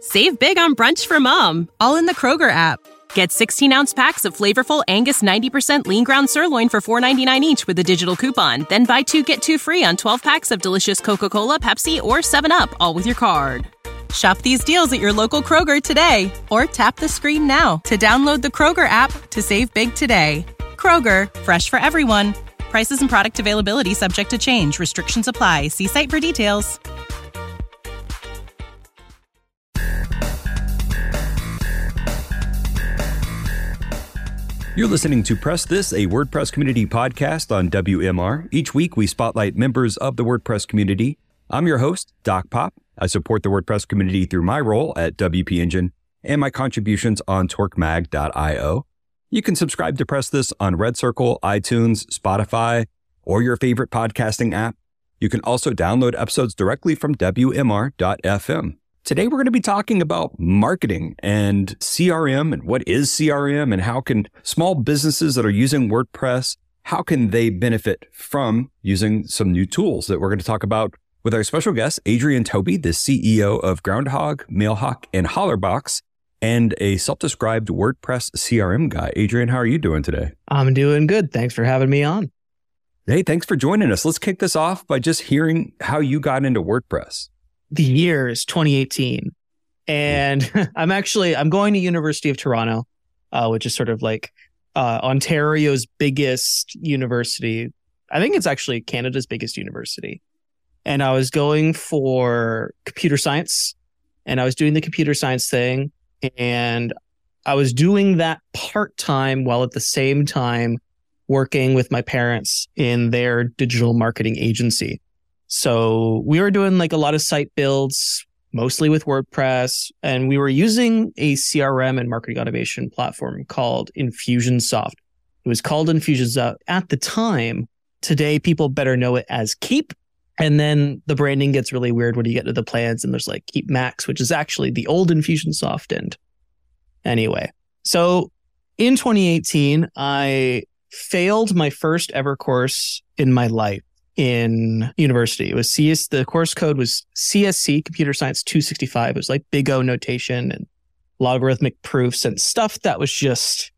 Save big on brunch for mom, all in the Kroger app. Get 16-ounce packs of flavorful Angus 90% lean ground sirloin for $4.99 each with a digital coupon. Then buy 2, get 2 free on 12 packs of delicious Coca-Cola, Pepsi, or 7-Up, all with your card. Shop these deals at your local Kroger today, or tap the screen now to download the Kroger app to save big today. Kroger, fresh for everyone. Prices and product availability subject to change. Restrictions apply. See site for details. You're listening to Press This, a WordPress community podcast on WMR. Each week, we spotlight members of the WordPress community. I'm your host, Doc Pop. I support the WordPress community through my role at WP Engine and my contributions on torquemag.io. You can subscribe to Press This on Red Circle, iTunes, Spotify, or your favorite podcasting app. You can also download episodes directly from WMR.fm. Today, we're going to be talking about marketing and CRM and what is CRM and how can small businesses that are using WordPress, how can they benefit from using some new tools that we're going to talk about with our special guest, Adrian Toby, the CEO of Groundhog, Mailhawk, and Hollerbox, and a self-described WordPress CRM guy. Adrian, how are you doing today? I'm doing good. Thanks for having me on. Hey, thanks for joining us. Let's kick this off by just hearing how you got into WordPress. The year is 2018, and I'm going to University of Toronto, which is sort of like Ontario's biggest university. I think it's actually Canada's biggest university. And I was going for computer science, and I was doing the computer science thing, and I was doing that part-time while at the same time working with my parents in their digital marketing agency. So we were doing like a lot of site builds, mostly with WordPress, and we were using a CRM and marketing automation platform called Infusionsoft. It was called Infusionsoft at the time. Today, people better know it as Keep. And then the branding gets really weird when you get to the plans, and there's like Keep Max, which is actually the old Infusionsoft. And anyway, so in 2018, I failed my first ever course in my life in university. It was the course code was CSC, Computer Science 265. It was like big O notation and logarithmic proofs and stuff that was just,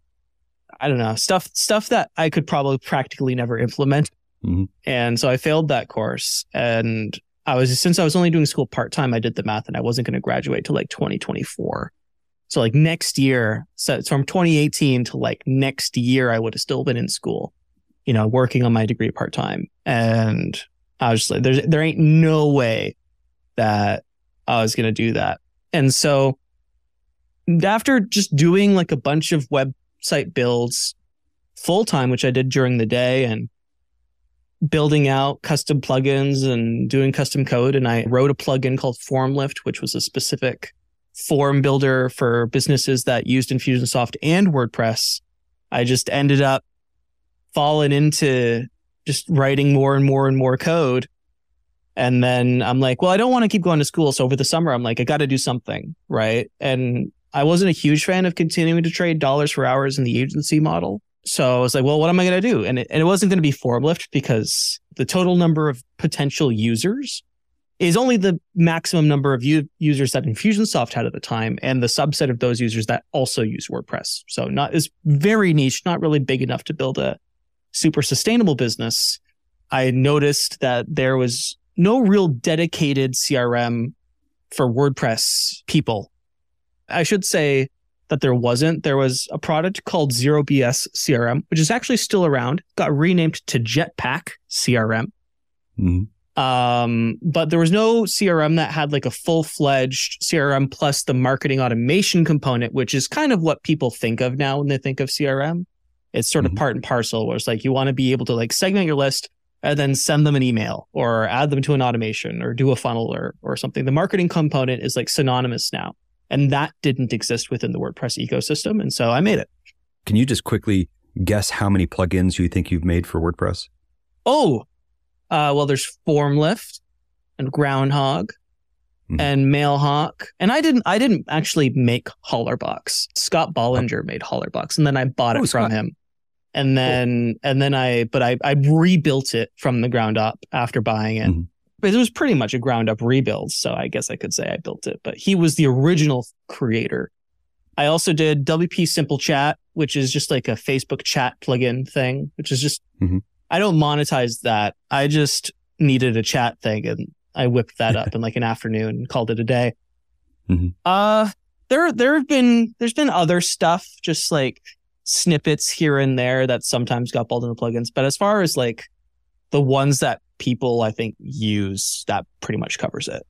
I don't know, stuff that I could probably practically never implement. Mm-hmm. And so I failed that course. And since I was only doing school part-time, I did the math and I wasn't going to graduate till like 2024. So like next year, so from 2018 to like next year, I would have still been in school, working on my degree part-time. And I was just like, there ain't no way that I was going to do that. And so after just doing like a bunch of website builds full-time, which I did during the day, and building out custom plugins and doing custom code, and I wrote a plugin called FormLift, which was a specific form builder for businesses that used Infusionsoft and WordPress. I just ended up falling into just writing more and more and more code. And then I'm like, well, I don't want to keep going to school. So over the summer, I'm like, I got to do something, right? And I wasn't a huge fan of continuing to trade dollars for hours in the agency model. So I was like, well, what am I going to do? And it wasn't going to be FormLift, because the total number of potential users is only the maximum number of users that Infusionsoft had at the time, and the subset of those users that also use WordPress. So it's very niche, not really big enough to build a super sustainable business. I noticed that there was no real dedicated CRM for WordPress people. I should say that there wasn't. There was a product called ZeroBS CRM, which is actually still around, got renamed to Jetpack CRM. Mm-hmm. But there was no CRM that had like a full-fledged CRM plus the marketing automation component, which is kind of what people think of now when they think of CRM. It's sort of part and parcel, where it's like you want to be able to like segment your list and then send them an email or add them to an automation or do a funnel or something. The marketing component is like synonymous now. And that didn't exist within the WordPress ecosystem. And so I made it. Can you just quickly guess how many plugins you think you've made for WordPress? Well, there's FormLift and Groundhog and Mailhawk. And I didn't actually make Hollerbox. Scott Bollinger made Hollerbox, and then I bought it from him. And then I rebuilt it from the ground up after buying it. But it was pretty much a ground up rebuild. So I guess I could say I built it, but he was the original creator. I also did WP Simple Chat, which is just like a Facebook chat plugin thing, which is just, I don't monetize that. I just needed a chat thing and I whipped that up in like an afternoon and called it a day. There's been other stuff, just like snippets here and there that sometimes got pulled into plugins. But as far as like the ones that people I think use, that pretty much covers it.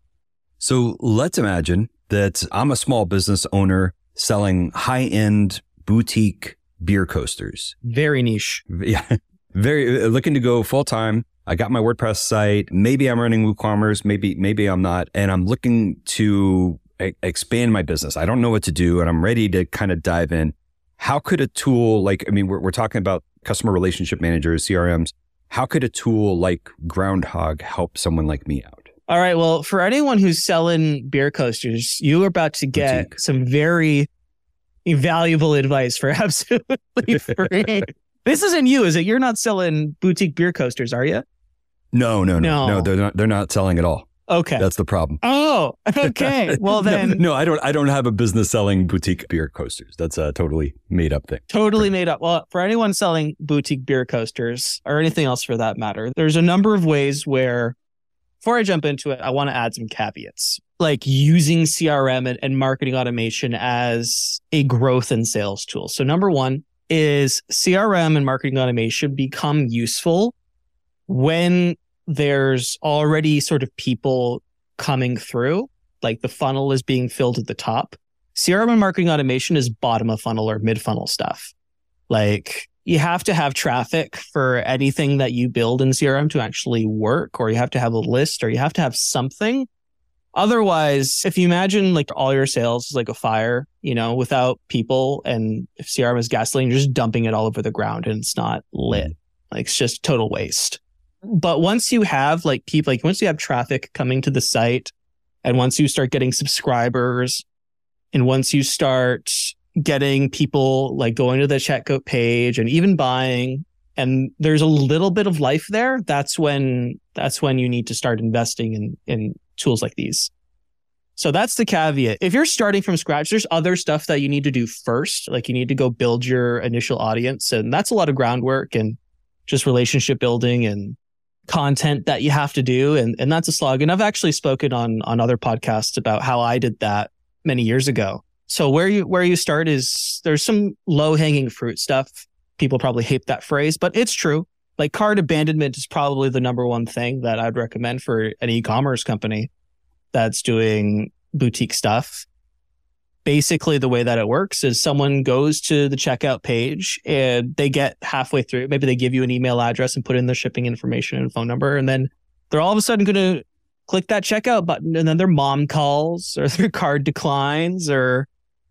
So let's imagine that I'm a small business owner selling high-end boutique beer coasters. Very niche. Yeah. Very looking to go full-time. I got my WordPress site. Maybe I'm running WooCommerce. Maybe I'm not. And I'm looking to expand my business. I don't know what to do and I'm ready to kind of dive in. How could a tool like, I mean, we're talking about customer relationship managers, CRMs. How could a tool like Groundhog help someone like me out? All right. Well, for anyone who's selling beer coasters, you are about to get boutique. Some very valuable advice for absolutely free. This isn't you, is it? You're not selling boutique beer coasters, are you? No. They're not selling at all. Okay. That's the problem. Oh, okay. Well then. No, I don't have a business selling boutique beer coasters. That's a totally made up thing. Totally made up. Well, for anyone selling boutique beer coasters or anything else for that matter, there's a number of ways where, before I jump into it, I want to add some caveats, like using CRM and marketing automation as a growth and sales tool. So number one is CRM and marketing automation become useful when there's already sort of people coming through, like the funnel is being filled at the top. CRM and marketing automation is bottom of funnel or mid funnel stuff. Like you have to have traffic for anything that you build in CRM to actually work, or you have to have a list, or you have to have something. Otherwise, if you imagine like all your sales is like a fire, without people, and if CRM is gasoline, you're just dumping it all over the ground and it's not lit. Like it's just total waste. But once you have like people, like once you have traffic coming to the site, and once you start getting subscribers, and once you start getting people like going to the checkout page and even buying, and there's a little bit of life there, that's when you need to start investing in tools like these. So that's the caveat. If you're starting from scratch, there's other stuff that you need to do first. Like you need to go build your initial audience, and that's a lot of groundwork and just relationship building and content that you have to do. And that's a slog. And I've actually spoken on other podcasts about how I did that many years ago. So where you start is there's some low hanging fruit stuff. People probably hate that phrase, but it's true. Like cart abandonment is probably the number one thing that I'd recommend for an e-commerce company that's doing boutique stuff. Basically, the way that it works is someone goes to the checkout page and they get halfway through. Maybe they give you an email address and put in their shipping information and phone number. And then they're all of a sudden going to click that checkout button, and then their mom calls or their card declines, or,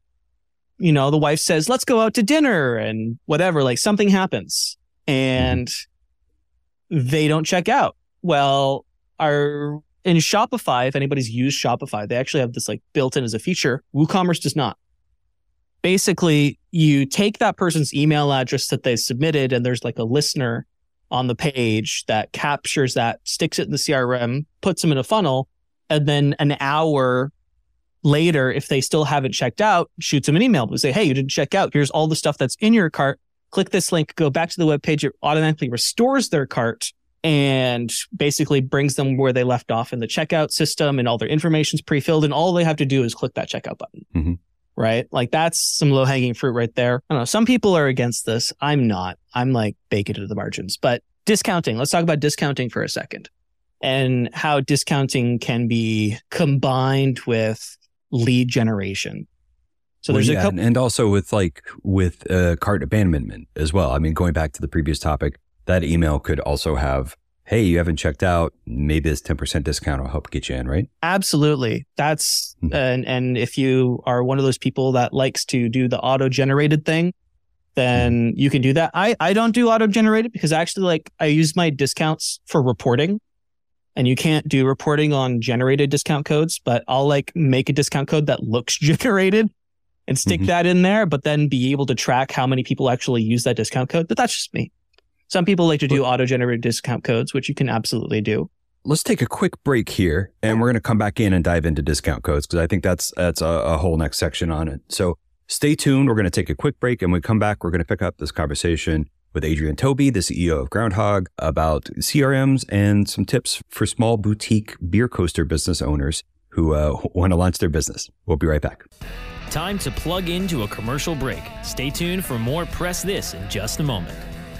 the wife says, let's go out to dinner and whatever, like something happens and they don't check out. Well, in Shopify, if anybody's used Shopify, they actually have this like built in as a feature. WooCommerce does not. Basically, you take that person's email address that they submitted, and there's like a listener on the page that captures that, sticks it in the CRM, puts them in a funnel, and then an hour later, if they still haven't checked out, shoots them an email to say, hey, you didn't check out. Here's all the stuff that's in your cart. Click this link, go back to the web page. It automatically restores their cart and basically brings them where they left off in the checkout system, and all their information's pre-filled, and all they have to do is click that checkout button. Right? Like that's some low hanging fruit right there. I don't know. Some people are against this. I'm not. I'm like bacon to the margins. But discounting, let's talk about discounting for a second, and how discounting can be combined with lead generation. So there's a couple, and also with cart abandonment as well. I mean, going back to the previous topic, that email could also have, hey, you haven't checked out, maybe this 10% discount will help get you in, right? Absolutely. That's, and if you are one of those people that likes to do the auto-generated thing, then you can do that. I don't do auto-generated because actually I use my discounts for reporting, and you can't do reporting on generated discount codes, but I'll make a discount code that looks generated and stick that in there, but then be able to track how many people actually use that discount code. But that's just me. Some people like to do auto-generated discount codes, which you can absolutely do. let's take a quick break here, and we're going to come back in and dive into discount codes because I think that's a whole next section on it. So stay tuned. We're going to take a quick break, and when we come back, we're going to pick up this conversation with Adrian Toby, the CEO of Groundhog, about CRMs and some tips for small boutique beer coaster business owners who want to launch their business. We'll be right back. Time to plug into a commercial break. Stay tuned for more Press This in just a moment.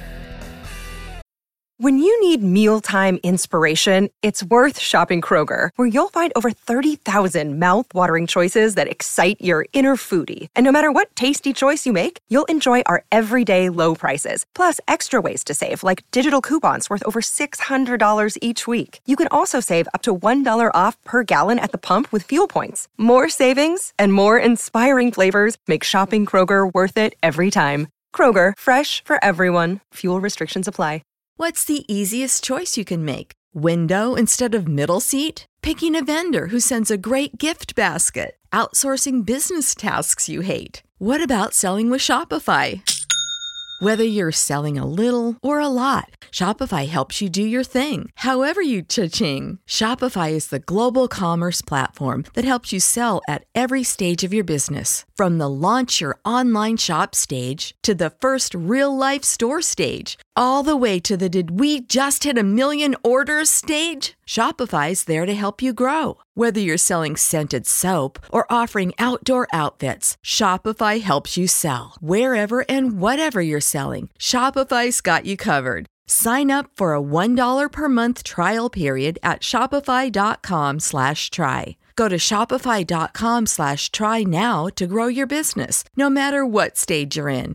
When you need mealtime inspiration, it's worth shopping Kroger, where you'll find over 30,000 mouth-watering choices that excite your inner foodie. And no matter what tasty choice you make, you'll enjoy our everyday low prices, plus extra ways to save, like digital coupons worth over $600 each week. You can also save up to $1 off per gallon at the pump with fuel points. More savings and more inspiring flavors make shopping Kroger worth it every time. Kroger, fresh for everyone. Fuel restrictions apply. What's the easiest choice you can make? Window instead of middle seat? Picking a vendor who sends a great gift basket? Outsourcing business tasks you hate? What about selling with Shopify? Whether you're selling a little or a lot, Shopify helps you do your thing, however you cha-ching. Shopify is the global commerce platform that helps you sell at every stage of your business. From the launch your online shop stage to the first real-life store stage, all the way to the did we just hit 1 million orders stage. Shopify's there to help you grow. Whether you're selling scented soap or offering outdoor outfits, Shopify helps you sell. Wherever and whatever you're selling, Shopify's got you covered. Sign up for a $1 per month trial period at shopify.com/try. Go to shopify.com/try now to grow your business, no matter what stage you're in.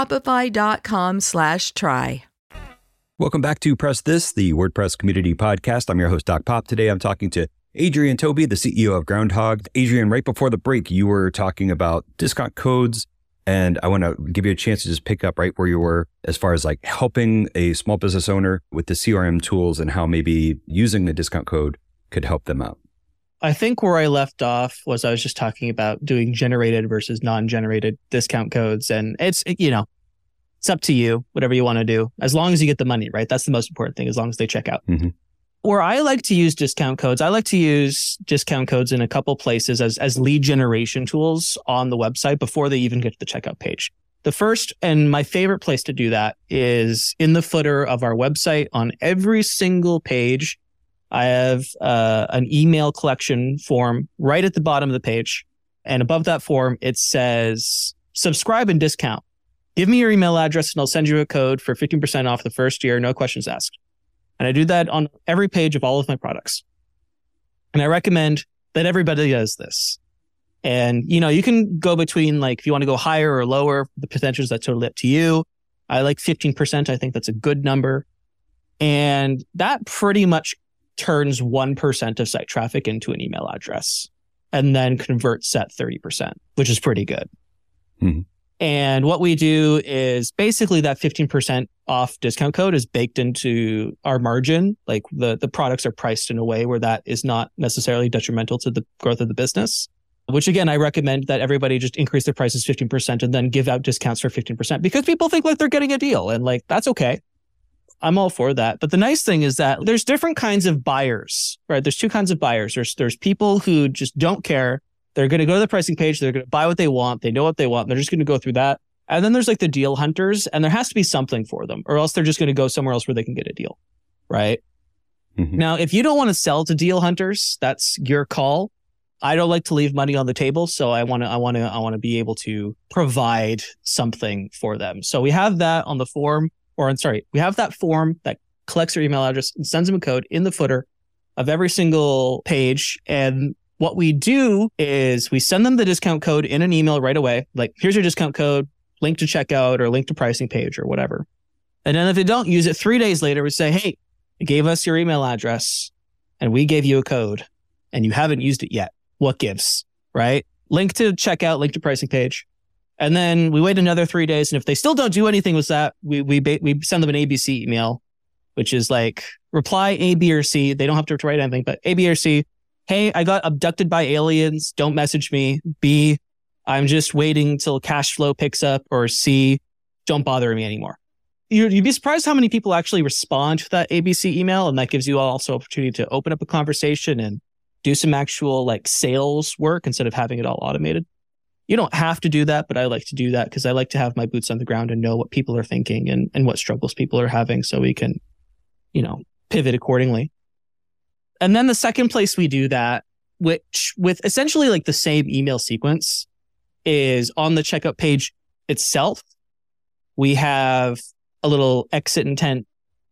Shopify.com/try. Welcome back to Press This, the WordPress community podcast. I'm your host, Doc Pop. Today, I'm talking to Adrian Toby, the CEO of Groundhog. Adrian, right before the break, you were talking about discount codes, and I want to give you a chance to just pick up right where you were as far as like helping a small business owner with the CRM tools and how maybe using the discount code could help them out. I think where I left off was I was just talking about doing generated versus non-generated discount codes. And it's up to you, whatever you want to do, as long as you get the money, right? That's the most important thing, as long as they check out. Mm-hmm. Or I like to use discount codes. I like to use discount codes in a couple places as lead generation tools on the website before they even get to the checkout page. The first and my favorite place to do that is in the footer of our website. On every single page, I have an email collection form right at the bottom of the page. And above that form, it says, subscribe and discount. Give me your email address and I'll send you a code for 15% off the first year, no questions asked. And I do that on every page of all of my products. And I recommend that everybody does this. And, you can go between, like, if you want to go higher or lower, the potentials, that's totally up to you. I like 15%. I think that's a good number. And that pretty much turns 1% of site traffic into an email address and then converts at 30%, which is pretty good. Mm-hmm. And what we do is basically that 15% off discount code is baked into our margin. Like the products are priced in a way where that is not necessarily detrimental to the growth of the business, which again, I recommend that everybody just increase their prices 15% and then give out discounts for 15% because people think like they're getting a deal, and like, that's okay. I'm all for that. But the nice thing is that there's different kinds of buyers, right? There's two kinds of buyers. There's people who just don't care. They're going to go to the pricing page. They're going to buy what they want. They know what they want. They're just going to go through that. And then there's like the deal hunters, and there has to be something for them, or else they're just going to go somewhere else where they can get a deal, right? Mm-hmm. Now, if you don't want to sell to deal hunters, that's your call. I don't like to leave money on the table, so I want to be able to provide something for them. So we have that on the form, we have that form that collects their email address and sends them a code in the footer of every single page. And what we do is we send them the discount code in an email right away. Like, here's your discount code, link to checkout or link to pricing page or whatever. And then if they don't use it, 3 days later, we say, hey, you gave us your email address and we gave you a code and you haven't used it yet. What gives, right? Link to checkout, link to pricing page. And then we wait another 3 days. And if they still don't do anything with that, we send them an ABC email, which is like reply A, B, or C. They don't have to write anything, but A, B, or C. Hey, I got abducted by aliens. Don't message me. B, I'm just waiting till cash flow picks up. Or C, don't bother me anymore. you'd be surprised how many people actually respond to that ABC email. And that gives you also opportunity to open up a conversation and do some actual like sales work instead of having it all automated. You don't have to do that, but I like to do that because I like to have my boots on the ground and know what people are thinking and what struggles people are having so we can, pivot accordingly. And then the second place we do that, which with essentially like the same email sequence, is on the checkout page itself. We have a little exit intent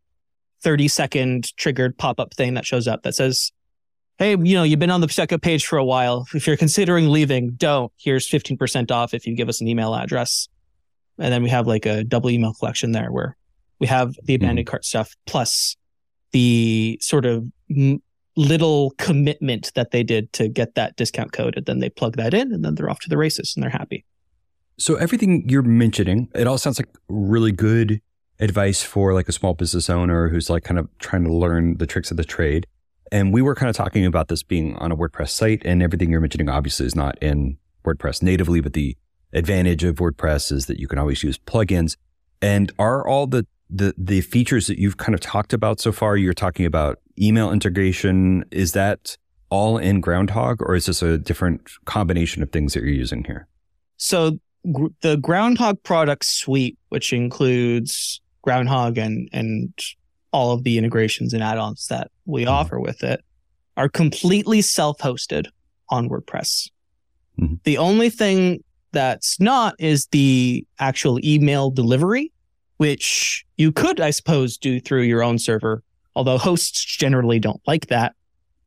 30-second triggered pop-up thing that shows up that says, hey, you've been on the checkout page for a while. If you're considering leaving, don't. Here's 15% off if you give us an email address. And then we have like a double email collection there where we have the abandoned cart stuff plus the sort of little commitment that they did to get that discount code. And then they plug that in and then they're off to the races and they're happy. So everything you're mentioning, it all sounds like really good advice for like a small business owner who's like kind of trying to learn the tricks of the trade. And we were kind of talking about this being on a WordPress site, and everything you're mentioning obviously is not in WordPress natively, but the advantage of WordPress is that you can always use plugins. And are all the features that you've kind of talked about so far, you're talking about email integration, is that all in Groundhog, or is this a different combination of things that you're using here? So the Groundhog product suite, which includes Groundhog and all of the integrations and add-ons that we offer with it, are completely self-hosted on WordPress. Mm-hmm. The only thing that's not is the actual email delivery, which you could, I suppose, do through your own server, although hosts generally don't like that.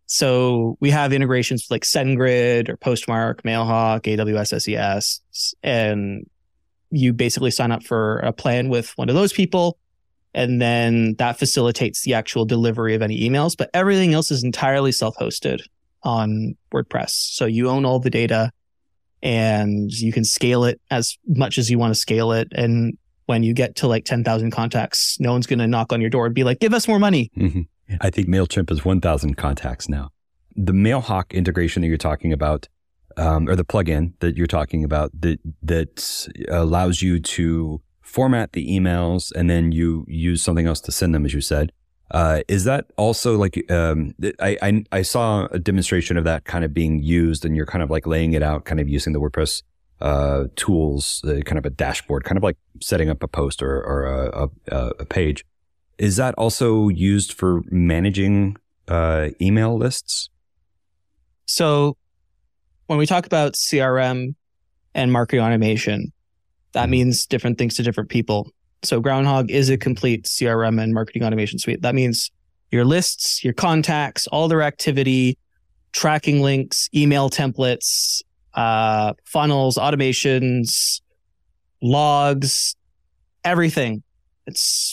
So we have integrations like SendGrid or Postmark, Mailhawk, AWS SES, and you basically sign up for a plan with one of those people, and then that facilitates the actual delivery of any emails. But everything else is entirely self-hosted on WordPress. So you own all the data, and you can scale it as much as you want to scale it. And when you get to like 10,000 contacts, no one's going to knock on your door and be like, give us more money. Mm-hmm. I think MailChimp is 1,000 contacts now. The Mailhawk integration that you're talking about, or the plugin that you're talking about that allows you to format the emails and then you use something else to send them, as you said. Is that also like, I saw a demonstration of that kind of being used, and you're kind of like laying it out, kind of using the WordPress tools, kind of a dashboard, kind of like setting up a post or a page. Is that also used for managing email lists? So when we talk about CRM and marketing automation, that means different things to different people. So Groundhog is a complete CRM and marketing automation suite. That means your lists, your contacts, all their activity, tracking links, email templates, funnels, automations, logs, everything. It's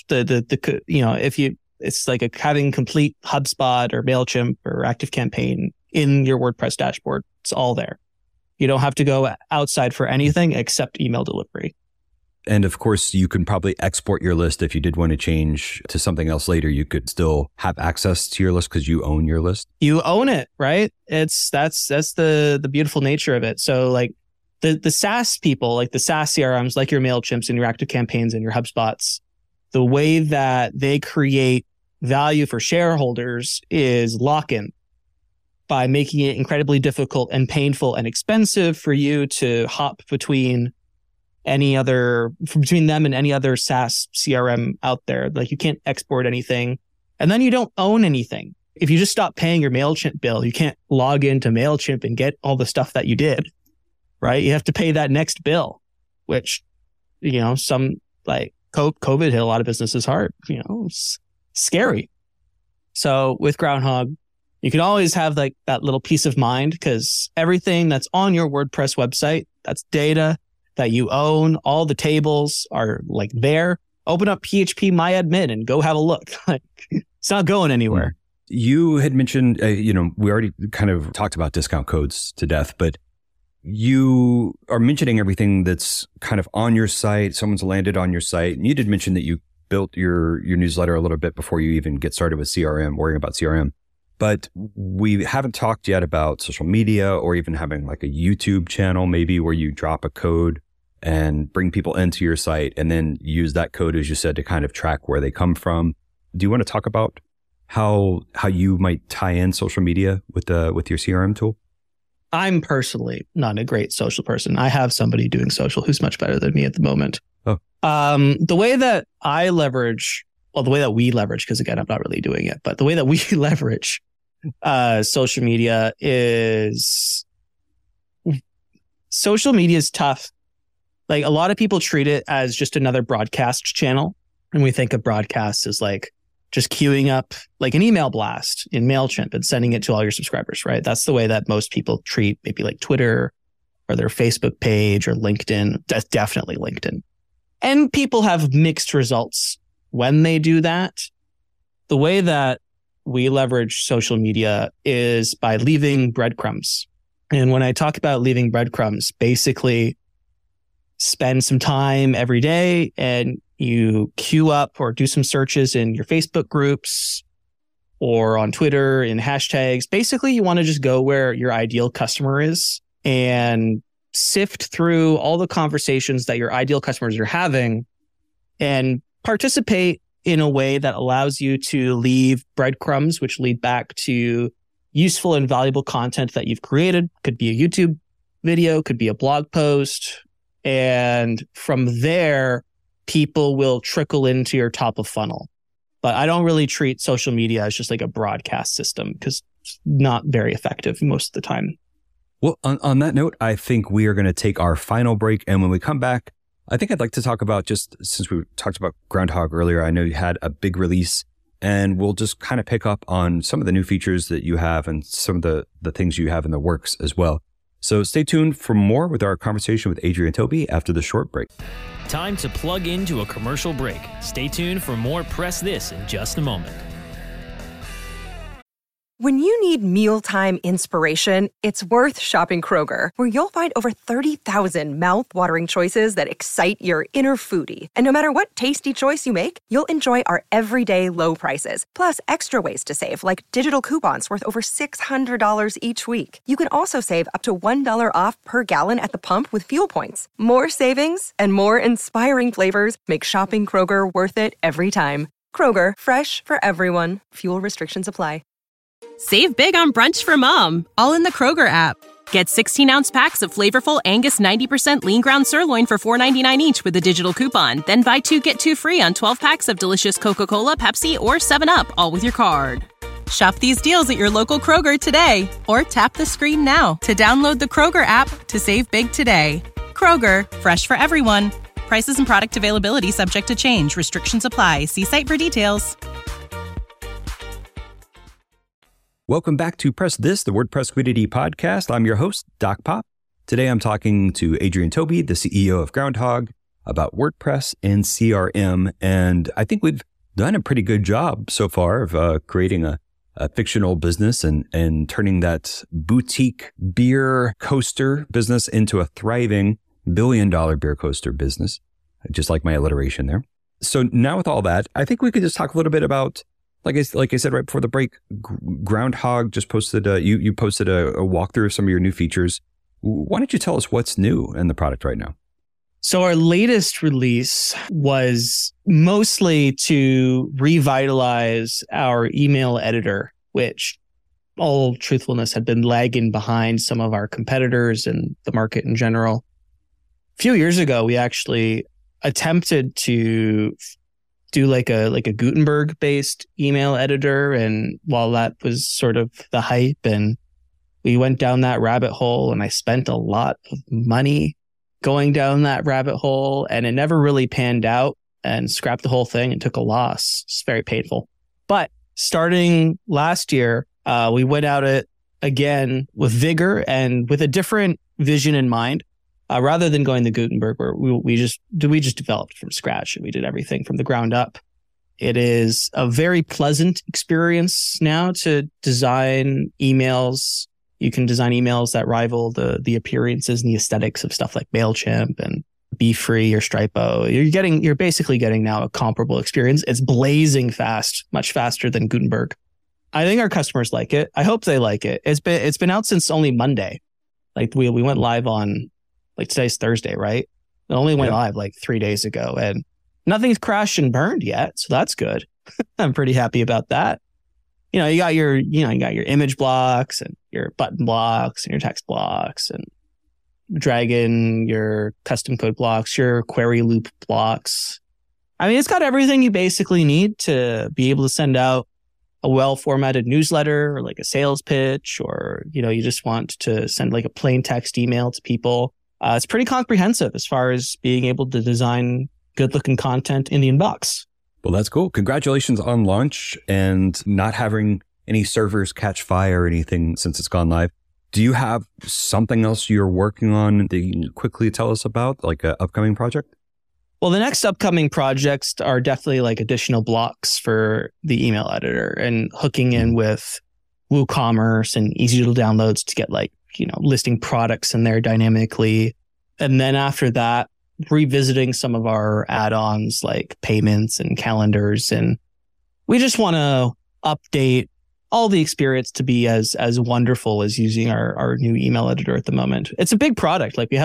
it's like having complete HubSpot or MailChimp or ActiveCampaign in your WordPress dashboard. It's all there. You don't have to go outside for anything except email delivery. And of course, you can probably export your list. If you did want to change to something else later, you could still have access to your list because you own your list. You own it, right? That's the beautiful nature of it. So like the SaaS people, like the SaaS CRMs, like your MailChimps and your ActiveCampaigns and your HubSpots, the way that they create value for shareholders is lock-in by making it incredibly difficult and painful and expensive for you to hop between them and any other SaaS CRM out there. Like you can't export anything, and then you don't own anything. If you just stop paying your MailChimp bill, you can't log into MailChimp and get all the stuff that you did, right? You have to pay that next bill, which, some like COVID hit a lot of businesses hard, it's scary. So with Groundhog, you can always have like that little peace of mind because everything that's on your WordPress website, that's data that you own. All the tables are like there. Open up PHP MyAdmin and go have a look. It's not going anywhere. You had mentioned, we already kind of talked about discount codes to death, but you are mentioning everything that's kind of on your site. Someone's landed on your site. And you did mention that you built your newsletter a little bit before you even get started with CRM, worrying about CRM. But we haven't talked yet about social media or even having like a YouTube channel maybe where you drop a code and bring people into your site and then use that code, as you said, to kind of track where they come from. Do you want to talk about how you might tie in social media with your CRM tool? I'm personally not a great social person. I have somebody doing social who's much better than me at the moment. Oh. The way that the way that we leverage, because again, I'm not really doing it, but the way that we leverage social media is tough. Like, a lot of people treat it as just another broadcast channel. And we think of broadcasts as like just queuing up like an email blast in MailChimp and sending it to all your subscribers, right? That's the way that most people treat maybe like Twitter or their Facebook page or LinkedIn. That's definitely LinkedIn. And people have mixed results when they do that. The way that we leverage social media is by leaving breadcrumbs. And when I talk about leaving breadcrumbs, basically spend some time every day and you queue up or do some searches in your Facebook groups or on Twitter in hashtags. Basically, you want to just go where your ideal customer is and sift through all the conversations that your ideal customers are having and participate in a way that allows you to leave breadcrumbs, which lead back to useful and valuable content that you've created. Could be a YouTube video, could be a blog post. And from there, people will trickle into your top of funnel. But I don't really treat social media as just like a broadcast system because it's not very effective most of the time. Well, on that note, I think we are going to take our final break. And when we come back, I think I'd like to talk about, just since we talked about Groundhog earlier, I know you had a big release, and we'll just kind of pick up on some of the new features that you have and some of the things you have in the works as well. So stay tuned for more with our conversation with Adrian Tobey after the short break. Time to plug into a commercial break. Stay tuned for more Press This in just a moment. When you need mealtime inspiration, it's worth shopping Kroger, where you'll find over 30,000 mouth-watering choices that excite your inner foodie. And no matter what tasty choice you make, you'll enjoy our everyday low prices, plus extra ways to save, like digital coupons worth over $600 each week. You can also save up to $1 off per gallon at the pump with fuel points. More savings and more inspiring flavors make shopping Kroger worth it every time. Kroger, fresh for everyone. Fuel restrictions apply. Save big on brunch for mom, all in the Kroger app. Get 16-ounce packs of flavorful Angus 90% lean ground sirloin for $4.99 each with a digital coupon. Then buy 2, get 2 free on 12 packs of delicious Coca-Cola, Pepsi, or 7-Up, all with your card. Shop these deals at your local Kroger today, or tap the screen now to download the Kroger app to save big today. Kroger, fresh for everyone. Prices and product availability subject to change. Restrictions apply. See site for details. Welcome back to Press This, the WordPress Community Podcast. I'm your host, Doc Pop. Today I'm talking to Adrian Tobey, the CEO of Groundhog, about WordPress and CRM. And I think we've done a pretty good job so far of creating a fictional business and turning that boutique beer coaster business into a thriving billion-dollar beer coaster business, just like my alliteration there. So now with all that, I think we could just talk a little bit about, like I said right before the break, Groundhog just posted you posted a walkthrough of some of your new features. Why don't you tell us what's new in the product right now? So our latest release was mostly to revitalize our email editor, which, all truthfulness, had been lagging behind some of our competitors and the market in general. A few years ago, we actually attempted to do like a Gutenberg based email editor. And while that was sort of the hype, and we went down that rabbit hole, and I spent a lot of money going down that rabbit hole, and it never really panned out, and scrapped the whole thing and took a loss. It's very painful. But starting last year, we went at it again with vigor and with a different vision in mind. Rather than going the Gutenberg, where we just developed from scratch and we did everything from the ground up. It is a very pleasant experience now to design emails. You can design emails that rival the appearances and the aesthetics of stuff like MailChimp and BeFree or Stripo. You're basically getting now a comparable experience. It's blazing fast, much faster than Gutenberg. I think our customers like it. I hope they like it. It's been out since only Monday. Like we went live on, like, today's Thursday, right? It only went live like 3 days ago, and nothing's crashed and burned yet, so that's good. I'm pretty happy about that. You got your image blocks and your button blocks and your text blocks and Dragon, your custom code blocks, your query loop blocks. I mean, it's got everything you basically need to be able to send out a well-formatted newsletter or like a sales pitch, or, you just want to send like a plain text email to people. It's pretty comprehensive as far as being able to design good-looking content in the inbox. Well, that's cool. Congratulations on launch and not having any servers catch fire or anything since it's gone live. Do you have something else you're working on that you can quickly tell us about, like an upcoming project? Well, the next upcoming projects are definitely like additional blocks for the email editor and hooking in with WooCommerce and easy to downloads to get like, listing products in there dynamically. And then after that, revisiting some of our add-ons like payments and calendars. And we just want to update all the experience to be as wonderful as using our new email editor at the moment. It's a big product. Like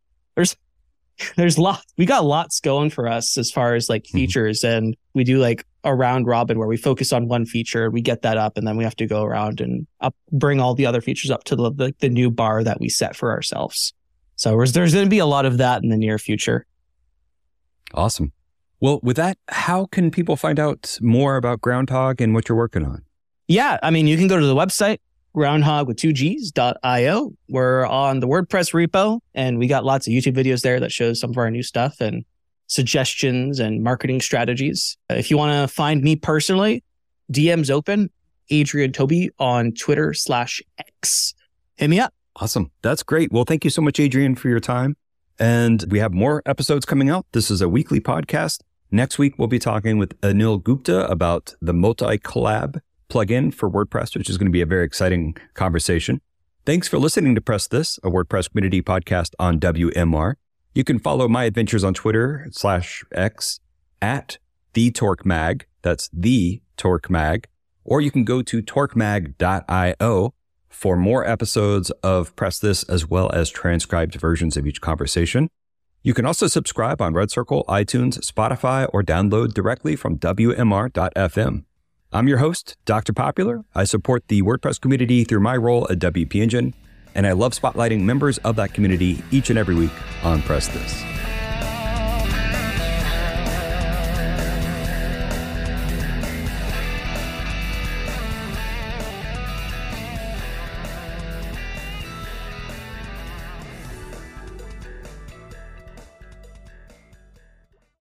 there's lots. We got lots going for us as far as like features, and we do like a round robin where we focus on one feature, we get that up, and then we have to go around and bring all the other features up to the new bar that we set for ourselves. So there's going to be a lot of that in the near future. Awesome. Well, with that, how can people find out more about Groundhog and what you're working on? Yeah, I mean, you can go to the website, groundhog.io. We're on the WordPress repo, and we got lots of YouTube videos there that shows some of our new stuff and suggestions and marketing strategies. If you want to find me personally, DM's open, Adrian Toby on Twitter/X. Hit me up. Awesome. That's great. Well, thank you so much, Adrian, for your time. And we have more episodes coming out. This is a weekly podcast. Next week, we'll be talking with Anil Gupta about the multi-collab plugin for WordPress, which is going to be a very exciting conversation. Thanks for listening to Press This, a WordPress community podcast on WMR. You can follow my adventures on Twitter/X at TheTorqueMag. That's TheTorqueMag. Or you can go to torquemag.io for more episodes of Press This, as well as transcribed versions of each conversation. You can also subscribe on Red Circle, iTunes, Spotify, or download directly from WMR.fm. I'm your host, Dr. Popular. I support the WordPress community through my role at WP Engine, and I love spotlighting members of that community each and every week on Press This.